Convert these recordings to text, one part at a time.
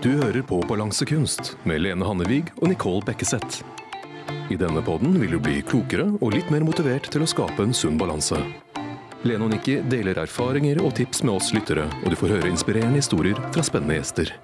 Du hører på Balansekunst med Lene Hannevig og Nicole Bekkeseth. I denne podden vil du bli klokere og litt mer motivert til å skape en sunn balanse. Lene og Nikki deler erfaringer og tips med oss lyttere, og du får høre inspirerende historier fra spennende gjester.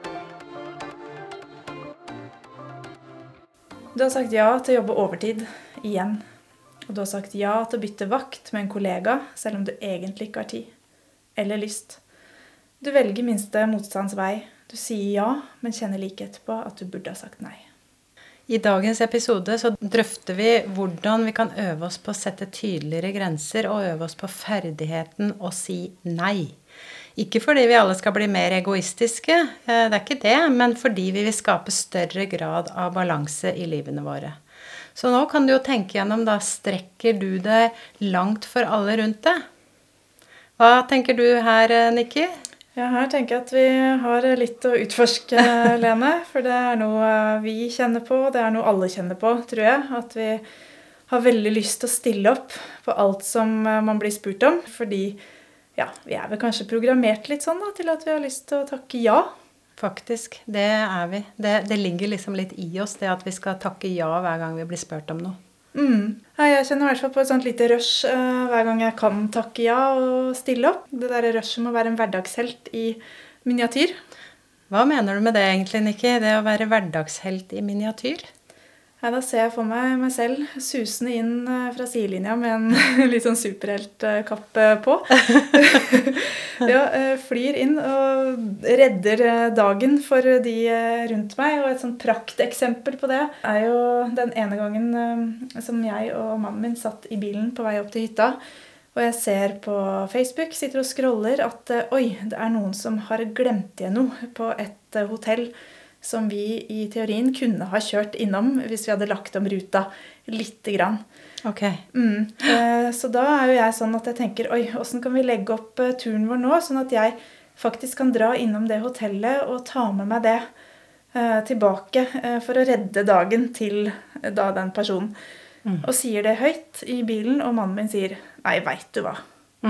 Du har sagt ja til å jobbe overtid igjen. Og du har sagt ja til å bytte vakt med en kollega, selv om du egentlig ikke har tid. Eller lyst. Du velger minste motstands vei. Du sier ja, men kjenner like etterpå at du burde ha sagt nei. I dagens episode så drøfter vi hvordan vi kan øve oss på å sette tydeligere grenser og øve oss på ferdigheten å si nei. Ikke fordi vi alle skal bli mer egoistiske, det er ikke det, men fordi vi vil skape større grad av balanse i livene våre. Så nå kan du jo tenke gjennom, da strekker du deg langt for alle rundt deg? Hva tenker du her, Nikki? Ja, her tenker jeg at vi har litt å utforske, Lene, for det er noe vi kjenner på, det er noe alle kjenner på, tror jeg, at vi har veldig lyst til å stille opp på alt som man blir spurt om, fordi ja, vi er vel kanskje programmert litt sånn da, til at vi har lyst til å takke ja. Faktisk, det er vi. Det ligger liksom litt i oss, det at vi skal takke ja hver gang vi blir spurt om noe. Ja, jeg kjenner i hvert fall på et sånt lite rush hver gang jeg kan takke ja og stille opp. Det der rushet må være en hverdagshelt i miniatyr. Hva mener du med det egentlig, Nikki? Det å være hverdagshelt i miniatyr? Ja, da ser jeg for meg selv susende inn fra sidelinja med en litt sånn superheltkapp på. Ja, flyr inn og redder dagen for de rundt meg. Og et sånt prakteksempel på det er jo den ene gangen som jeg og mannen min satt i bilen på vei opp til hytta. Og jeg ser på Facebook, sitter og scroller at oi, det er noen som har glemt igjen noe på et hotell som vi i teorien kunne ha kjørt innom hvis vi hadde lagt om ruta lite grann. Ok. Så da er jo jeg sånn at jeg tenker, oi, hvordan kan vi legge opp turen vår nå, sånn at jeg faktisk kan dra innom det hotellet og ta med meg det tilbake for å redde dagen til da den personen. Og sier det høyt i bilen, og mannen min sier, nei, vet du hva?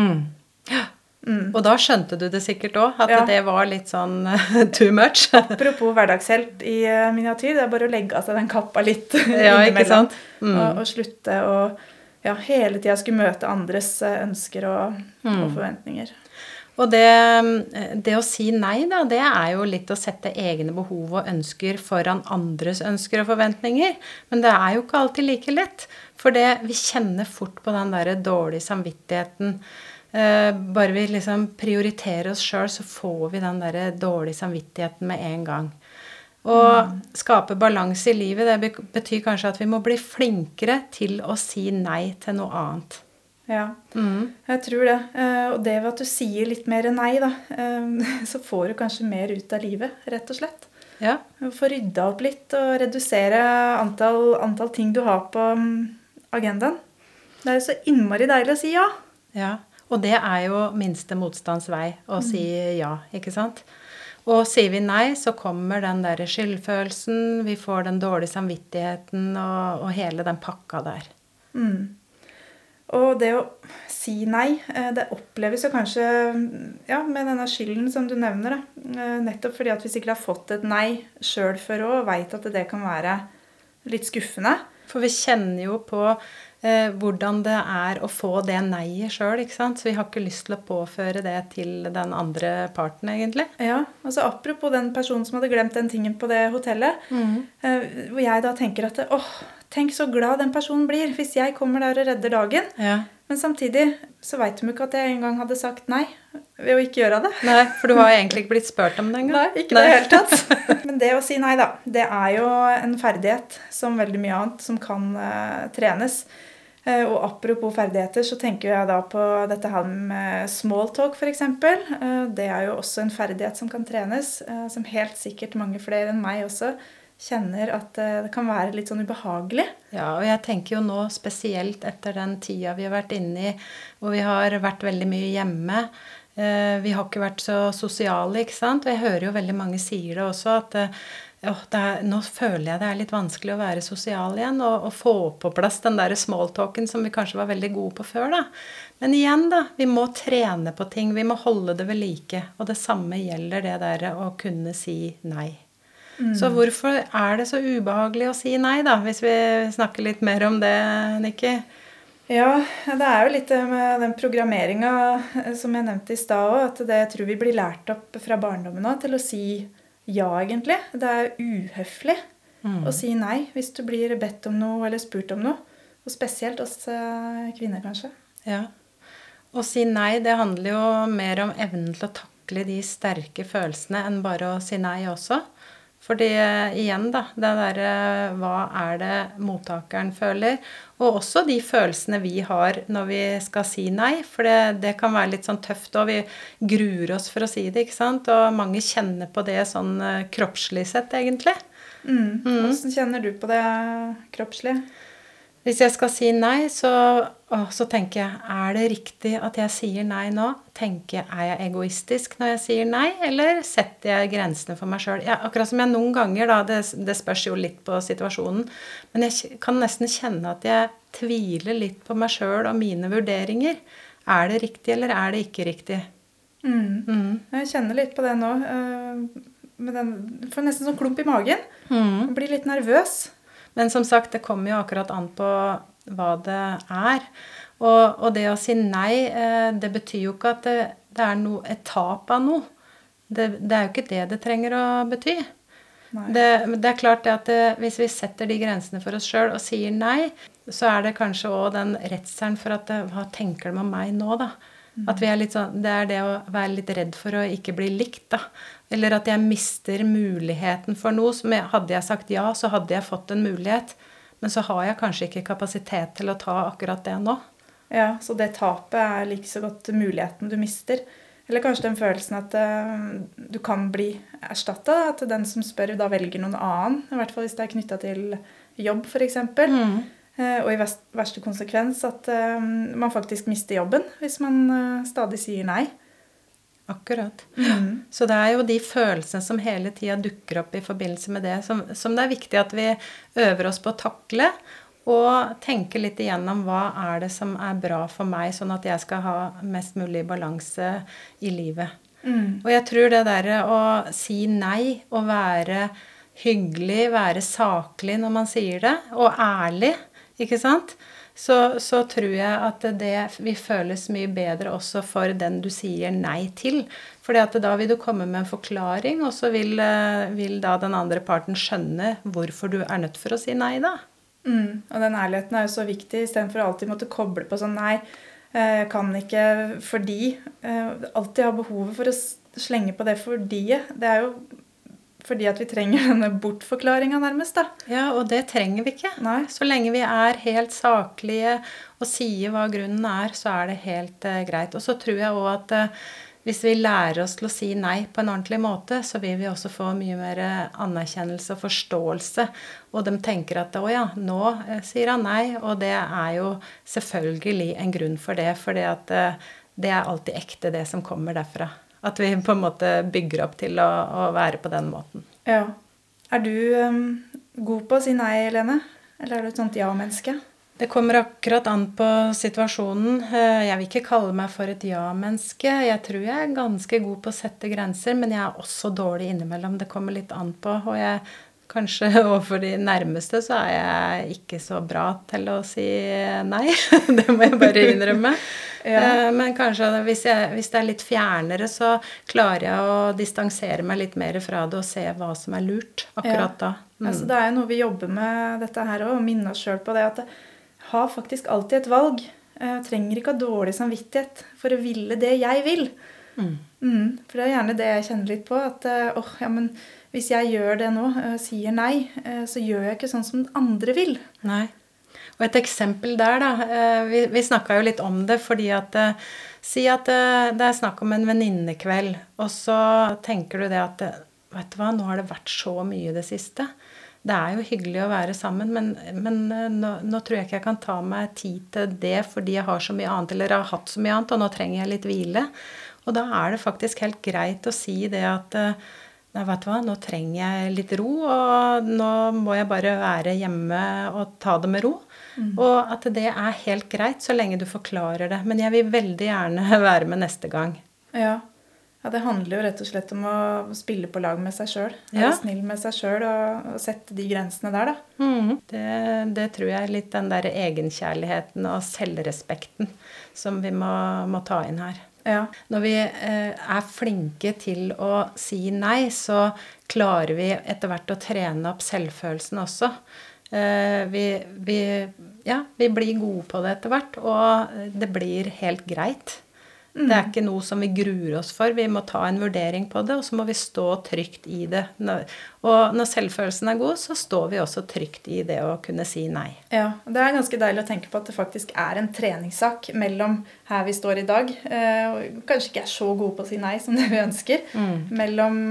Og da skjønte du det sikkert også, at det var litt sånn too much. Apropos hverdagshelt i miniatyr, det er bare å legge av seg den kappa litt ikke sant? Og slutte å hele tiden skulle møte andres ønsker og forventninger. Og det å si nei da, det er jo litt å sette egne behov og ønsker foran andres ønsker og forventninger. Men det er jo ikke alltid like lett, for vi kjenner fort på den der dårlige samvittigheten. Bare vi liksom prioriterer oss selv, så får vi den der dårlige samvittigheten med en gang. Og skape balanse i livet, det betyr kanskje at vi må bli flinkere til å si nei til noe annet. Ja, jeg tror det. Og det ved at du sier litt mer nei da, så får du kanskje mer ut av livet, rett og slett. Ja. Få rydda opp litt og redusere antall ting du har på agendaen. Det er jo så innmari deilig å si ja. Ja, og det er jo minste motstands vei å si ja, ikke sant? Og sier vi nei, så kommer den der skyldfølelsen, vi får den dårlige samvittigheten og hele den pakka der. Og det å si nei, det oppleves jo kanskje med denne skylden som du nevner. Nettopp fordi at vi sikkert har fått et nei selv før og vet at det kan være litt skuffende. For vi kjenner jo på hvordan det er å få det nei selv, ikke sant? Så vi har ikke lyst til å påføre det til den andre parten, egentlig. Ja, altså apropos den personen som hadde glemt den tingen på det hotellet, hvor jeg da tenker at, tenk så glad den personen blir hvis jeg kommer der og redder dagen. Ja. Men samtidig så vet de ikke at jeg en gang hadde sagt nei ved å ikke gjøre det. Nei, for du har egentlig ikke blitt spurt om det engang. Nei, ikke det helt tatt. Men det å si nei da, det er jo en ferdighet som veldig mye annet som kan trenes. Og apropos ferdigheter, så tenker jeg da på dette her med small talk for eksempel. Det er jo også en ferdighet som kan trenes, som helt sikkert mange flere enn meg også kjenner at det kan være litt sånn ubehagelig. Ja, og jeg tenker jo nå spesielt etter den tida vi har vært inne i, hvor vi har vært veldig mye hjemme. Vi har ikke vært så sosiale, ikke sant? Og jeg hører jo veldig mange sier det også, at nå føler jeg det litt vanskelig å være sosial igjen, og få på plass den der smalltalken som vi kanskje var veldig gode på før, da. Men igjen, da, vi må trene på ting, vi må holde det ved like, og det samme gjelder det der å kunne si nei. Så hvorfor det så ubehagelig å si nei, da, hvis vi snakker litt mer om det, Nikki? Ja, det jo litt med den programmeringen som jeg nevnte i sted også, at det jeg tror vi blir lært opp fra barndommen nå til å si ja, egentlig. Det uhøflig å si nei hvis du blir bedt om noe eller spurt om noe. Og spesielt oss kvinner, kanskje. Ja. Å si nei, det handler jo mer om evnen til å takle de sterke følelsene enn bare å si nei også. Fordi igjen da, det der, hva det mottakeren føler, og også de følelsene vi har når vi skal si nei, for det kan være litt sånn tøft, og vi gruer oss for å si det, ikke sant? Og mange kjenner på det sånn kroppslig sett, egentlig. Hvordan kjenner du på det kroppslig? Hvis jeg skal si nei, så tenker jeg, det riktig at jeg sier nei nå? Tenker jeg, jeg egoistisk når jeg sier nei, eller setter jeg grensene for meg selv? Ja, akkurat som jeg noen ganger, da, det spørs jo litt på situasjonen, men jeg kan nesten kjenne at jeg tviler litt på meg selv og mine vurderinger. Det riktig, eller det ikke riktig? Jeg kjenner litt på det nå. Får nesten sånn klump i magen. Jeg blir litt nervøs. Men som sagt, det kommer jo akkurat an på hva det Og det å si nei, det betyr jo ikke at det et tap av noe. Det jo ikke det trenger å bety. Det klart at hvis vi setter de grensene for oss selv og sier nei, så det kanskje også den redselen for at hva tenker de om meg nå, da? At vi litt sånn, det det å være litt redd for å ikke bli likt, da. Eller at jeg mister muligheten for noe. Hadde jeg sagt ja, så hadde jeg fått en mulighet. Men så har jeg kanskje ikke kapasitet til å ta akkurat det nå. Ja, så det tapet like så godt muligheten du mister. Eller kanskje den følelsen at du kan bli erstattet, at den som spør da velger noen annen. I hvert fall hvis det knyttet til jobb, for eksempel. Og i verste konsekvens at man faktisk mister jobben hvis man stadig sier nei. Akkurat. Så det jo de følelsene som hele tiden dukker opp i forbindelse med det, som det viktig at vi øver oss på å takle, og tenke litt igjennom hva det som bra for meg, sånn at jeg skal ha mest mulig balanse i livet. Og jeg tror det der å si nei, og være hyggelig, være saklig når man sier det, og ærlig, ikke sant? Så tror jeg at det vil føles mye bedre også for den du sier nei til. Fordi at da vil du komme med en forklaring, og så vil da den andre parten skjønne hvorfor du nødt for å si nei da. Og den ærligheten jo så viktig, i stedet for å alltid måtte koble på sånn nei, jeg kan ikke fordi. Alltid ha behovet for å slenge på det fordi. Det jo fordi at vi trenger denne bortforklaringen nærmest, da. Ja, og det trenger vi ikke. Nei. Så lenge vi helt saklige og sier hva grunnen så det helt greit. Og så tror jeg også at hvis vi lærer oss til å si nei på en ordentlig måte, så vil vi også få mye mer anerkjennelse og forståelse. Og de tenker at, ja, nå sier han nei, og det jo selvfølgelig en grunn for det, fordi at det alltid ekte det som kommer derfra. At vi på en måte bygger opp til å være på den måten. Ja. Du god på å si nei, Lene? Eller du et sånt ja-menneske? Det kommer akkurat an på situasjonen. Jeg vil ikke kalle meg for et ja-menneske. Jeg tror jeg ganske god på å sette grenser, men jeg også dårlig innimellom. Det kommer litt an på, og kanskje overfor de nærmeste så jeg ikke så bra til å si nei. Det må jeg bare innrømme. Ja. Men kanskje hvis det litt fjernere, så klarer jeg å distansere meg litt mer fra det og se hva som lurt akkurat da. Altså, det jo noe vi jobber med dette her også, og minne oss selv på det, at jeg har faktisk alltid et valg. Jeg trenger ikke ha dårlig samvittighet for å ville det jeg vil. For det gjerne det jeg kjenner litt på, at ja, men hvis jeg gjør det nå, sier nei, så gjør jeg ikke sånn som andre vil. Nei. Og et eksempel der da, vi snakket jo litt om det, fordi at, si at det snakk om en venninnekveld, og så tenker du det at, vet du hva, nå har det vært så mye det siste. Det jo hyggelig å være sammen, men nå tror jeg ikke jeg kan ta meg tid til det, fordi jeg har så mye annet, eller har hatt så mye annet, og nå trenger jeg litt hvile. Og da det faktisk helt greit å si det at nei, vet du hva, nå trenger jeg litt ro, og nå må jeg bare være hjemme og ta det med ro. Og at det helt greit så lenge du forklarer det. Men jeg vil veldig gjerne være med neste gang. Ja. Ja, det handler jo rett og slett om å spille på lag med seg selv. Ja. Være snill med seg selv og sette de grensene der, da. Det tror jeg er litt den der egenkjærligheten og selvrespekten som vi må ta inn her. Ja. Når vi er flinke til å si nei, så klarer vi etter hvert å trene opp selvfølelsen også. Vi blir gode på det etter hvert, og det blir helt greit. Det er ikke noe som vi gruer oss for. Vi må ta en vurdering på det, og så må vi stå trygt i det. Og når selvfølelsen er god, så står vi også trygt i det å kunne si nei. Ja, det er ganske deilig å tenke på at det faktisk er en treningssak mellom her vi står i dag, og kanskje ikke er så gode på å si nei som det vi ønsker, mellom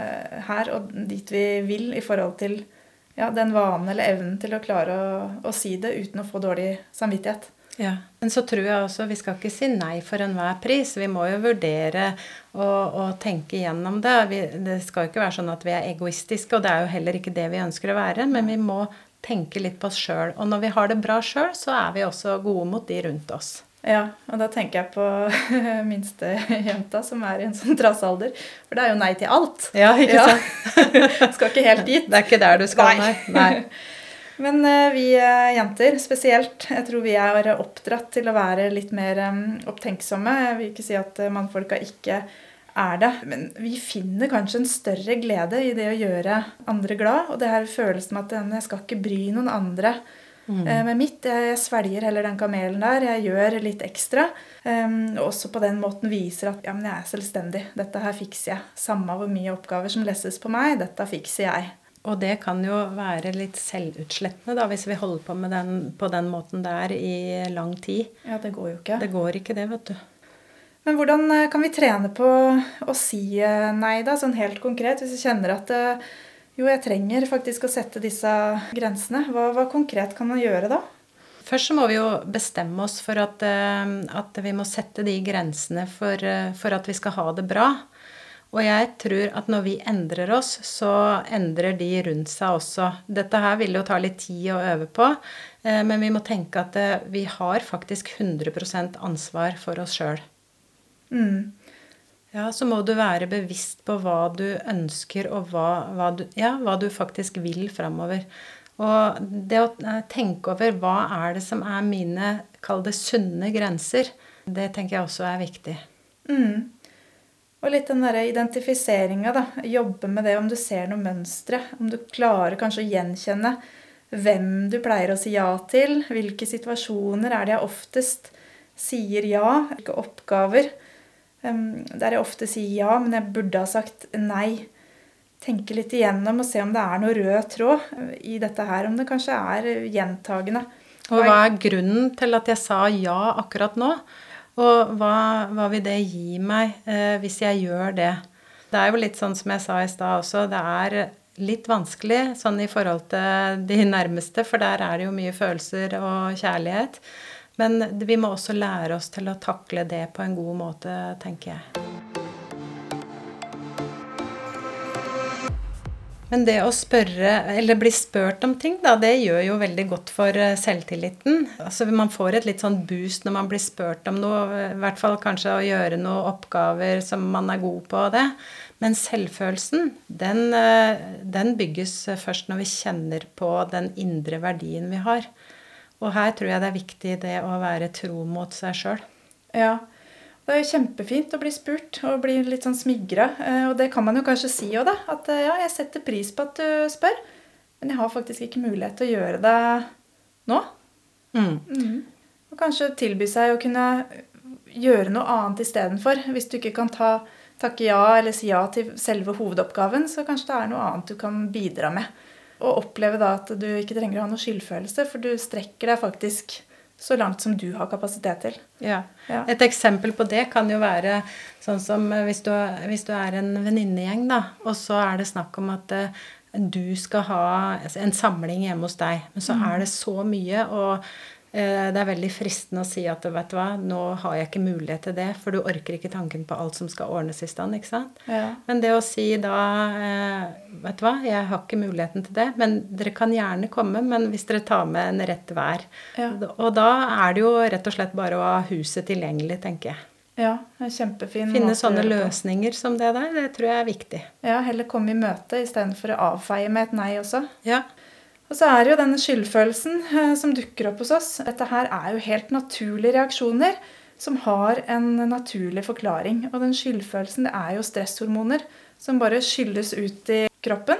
her og dit vi vil i forhold til den vanen eller evnen til å klare å si det uten å få dårlig samvittighet. Ja, men så tror jeg også vi skal ikke si nei for enhver pris. Vi må jo vurdere og tenke igjennom det. Det skal jo ikke være sånn at vi er egoistiske, og det er jo heller ikke det vi ønsker å være, men vi må tenke litt på oss selv. Og når vi har det bra selv, så er vi også gode mot de rundt oss. Ja, og da tenker jeg på minste jenta som er i en sånn trassalder, for det er jo nei til alt. Ja, ikke sant? Skal ikke helt dit. Det er ikke der du skal, nei. Men vi jenter spesielt, jeg tror vi er oppdratt til å være litt mer opptenksomme. Jeg vil ikke si at mannfolka ikke er det, men vi finner kanskje en større glede i det å gjøre andre glad, og det her følelsen med at jeg skal ikke bry noen andre med mitt. Jeg svelger heller den kamelen der, jeg gjør litt ekstra, og også på den måten viser at men jeg er selvstendig, dette her fikser jeg. Samme hvor mye oppgaver som lesses på meg, dette fikser jeg. Og det kan jo være litt selvutslettende da, hvis vi holder på med på den måten der i lang tid. Ja, det går jo ikke. Det går ikke det, vet du. Men hvordan kan vi trene på å si nei da, sånn helt konkret, hvis vi kjenner at jeg trenger faktisk å sette disse grensene. Hva konkret kan man gjøre da? Først så må vi jo bestemme oss for at vi må sette de grensene for at vi skal ha det bra. Og jeg tror at når vi endrer oss, så endrer de rundt seg også. Dette her vil jo ta litt tid å øve på, men vi må tenke at vi har faktisk 100% ansvar for oss selv. Ja, så må du være bevisst på hva du ønsker, og hva du faktisk vil fremover. Og det å tenke over hva er det som er mine, kall det sunne grenser, det tenker jeg også er viktig. Og litt den der identifiseringen da, jobbe med det om du ser noen mønstre, om du klarer kanskje å gjenkjenne hvem du pleier å si ja til, hvilke situasjoner er det jeg oftest sier ja, hvilke oppgaver, der jeg ofte sier ja, men jeg burde ha sagt nei. Tenke litt igjennom og se om det er noe rød tråd i dette her, om det kanskje er gjentagende. Og hva er grunnen til at jeg sa ja akkurat nå? Og hva vil det gi meg hvis jeg gjør det? Det er jo litt sånn som jeg sa i sted også, det er litt vanskelig sånn i forhold til de nærmeste, for der er det jo mye følelser og kjærlighet. Men vi må også lære oss til å takle det på en god måte, tenker jeg. Men det å spørre, eller bli spurt om ting, da, det gjør jo veldig godt for selvtilliten. Altså man får et litt sånn boost når man blir spurt om noe, i hvert fall kanskje å gjøre noen oppgaver som man er god på det. Men selvfølelsen, den bygges først når vi kjenner på den indre verdien vi har. Og her tror jeg det er viktig det å være tro mot seg selv. Ja, det er jo kjempefint å bli spurt og bli litt sånn smigret. Og det kan man jo kanskje si også da, at jeg setter pris på at du spør, men jeg har faktisk ikke mulighet til å gjøre det nå. Og kanskje tilby seg å kunne gjøre noe annet i stedet for. Hvis du ikke kan takke ja eller si ja til selve hovedoppgaven, så kanskje det er noe annet du kan bidra med. Og oppleve da at du ikke trenger å ha noe skyldfølelse, for du strekker deg faktisk så langt som du har kapasitet til. Ja. Et eksempel på det kan jo være sånn som hvis du er en venninnegjeng da, og så er det snakk om at du skal ha en samling hjemme hos deg, men så er det så mye, og Det veldig fristende å si at, vet du hva, nå har jeg ikke mulighet til det, for du orker ikke tanken på alt som skal ordnes i stand, ikke sant? Ja. Men det å si da, vet du hva, jeg har ikke muligheten til det, men dere kan gjerne komme, men hvis dere tar med en rett vær. Ja. Og da det jo rett og slett bare å ha huset tilgjengelig, tenker jeg. Ja, det kjempefin Finne måte å sånne gjøre det på. løsninger som det der, det tror jeg viktig. Ja, heller komme i møte i stedet for å avfeie med et nei også. Ja. Og så det jo denne skyldfølelsen som dukker opp hos oss. Dette her jo helt naturlige reaksjoner som har en naturlig forklaring. Og den skyldfølelsen, det jo stresshormoner som bare skyldes ut i kroppen.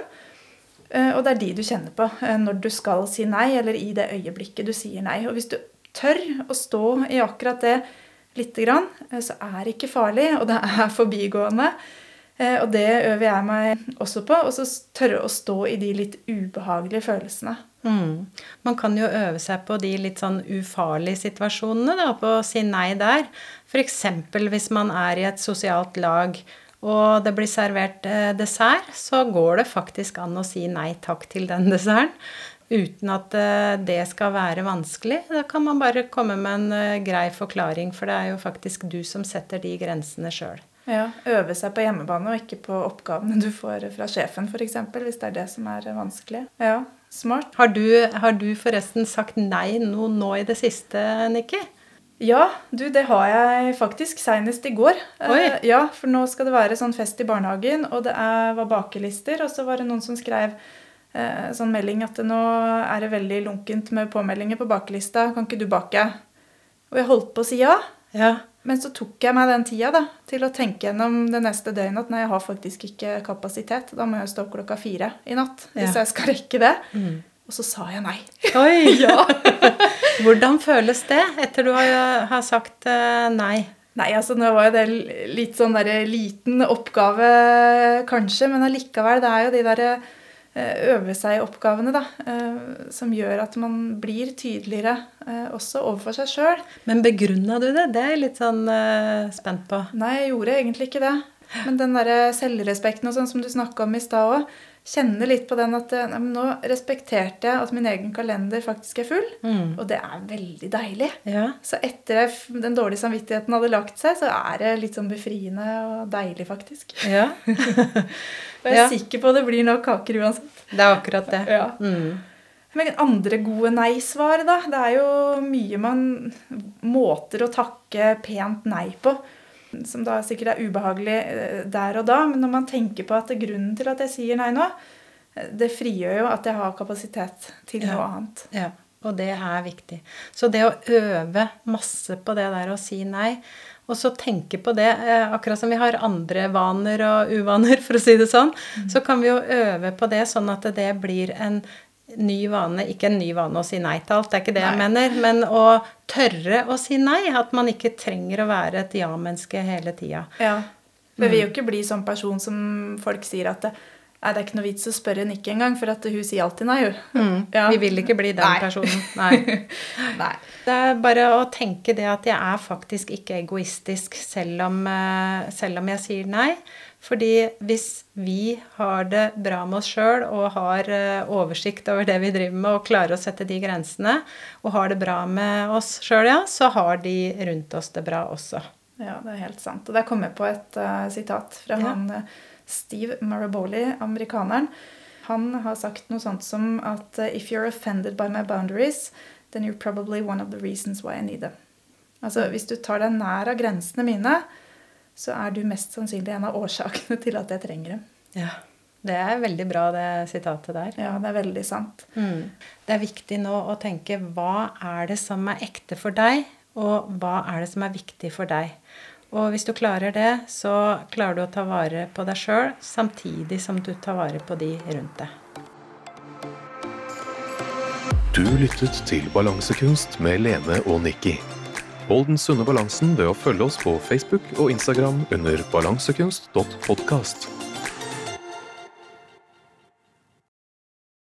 Og det de du kjenner på når du skal si nei, eller i det øyeblikket du sier nei. Og hvis du tør å stå i akkurat det lite grann, så det ikke farlig, og det forbigående. Og det øver jeg meg også på, og så tørre å stå i de litt ubehagelige følelsene. Man kan jo øve seg på de litt sånn ufarlige situasjonene da, på å si nei der. For eksempel hvis man i et sosialt lag, og det blir servert dessert, så går det faktisk an å si nei takk til den desserten, uten at det skal være vanskelig. Da kan man bare komme med en grei forklaring, for det jo faktisk du som setter de grensene selv. Ja, øve seg på hjemmebane og ikke på oppgavene du får fra sjefen, for eksempel, hvis det det som vanskelig. Ja, smart. Har du forresten sagt nei nå i det siste, Nikki? Ja, det har jeg faktisk senest i går. Oi. Ja, for nå skal det være sånn fest i barnehagen, og det var bakelister, og så var det noen som skrev sånn melding at nå det veldig lunkent med påmeldinger på bakelista, kan ikke du bake? Og jeg holdt på å si ja. Ja. Men så tok jeg meg den tida da, til å tenke gjennom det neste døgnet at nei, jeg har faktisk ikke kapasitet. Da må jeg stå 4:00 i natt, hvis jeg skal rekke det. Og så sa jeg nei. Oi! Ja. Hvordan føles det etter du har sagt nei? Nei, altså nå var jo det litt sånn der liten oppgave kanskje, men allikevel, det jo de der øve seg oppgavene da, som gjør at man blir tydeligere også overfor seg selv. Men begrunnet du det? Det jeg litt sånn spent på. Nei, jeg gjorde egentlig ikke det. Men den der selvrespekten og sånn som du snakket om i sted også, kjenner litt på den at nei, nå respekterte jeg at min egen kalender faktisk full, og det veldig deilig. Ja. Så etter den dårlige samvittigheten hadde lagt seg, så det litt sånn befriende og deilig faktisk. Ja. Og jeg sikker på at det blir nok kaker uansett. Det akkurat det. Ja. Men andre gode nei-svar da, det jo mye måter å takke pent nei på, som da sikkert ubehagelig der og da, men når man tenker på at grunnen til at jeg sier nei nå, det frigjør jo at jeg har kapasitet til noe annet. Ja, og det viktig. Så det å øve masse på det der å si nei, og så tenke på det, akkurat som vi har andre vaner og uvaner, for å si det sånn, så kan vi jo øve på det sånn at det blir en ny vane, ikke en ny vane å si nei til alt, det ikke det jeg mener, men å tørre å si nei, at man ikke trenger å være et ja-menneske hele tiden. Ja, for vi vil jo ikke bli sånn person som folk sier at det ikke noe vits å spørre Nikki en gang, for at hun sier alltid nei. Ja. Vi vil ikke bli den personen. Nei. Nei. Det bare å tenke det at jeg faktisk ikke egoistisk, selv om jeg sier nei. Fordi hvis vi har det bra med oss selv, og har oversikt over det vi driver med, og klarer å sette de grensene, og har det bra med oss selv, så har de rundt oss det bra også. Ja, det helt sant. Og der kom jeg på et sitat fra han Steve Maraboli, amerikaneren. Han har sagt noe sånt som at if you're offended by my boundaries, then you're probably one of the reasons why I need them. Altså, hvis du tar deg nær av grensene mine, så du mest sannsynlig en av årsakene til at jeg trenger dem. Ja, det veldig bra det sitatet der. Ja, det veldig sant. Det viktig nå å tenke, hva det som ekte for deg, og hva det som viktig for deg? Og hvis du klarer det, så klarer du å ta vare på deg selv, samtidig som du tar vare på de rundt deg. Du lyttet til Balansekunst med Lene og Nikki. Hold den sunne balansen ved å følge oss på Facebook og Instagram under balansekunst.podcast.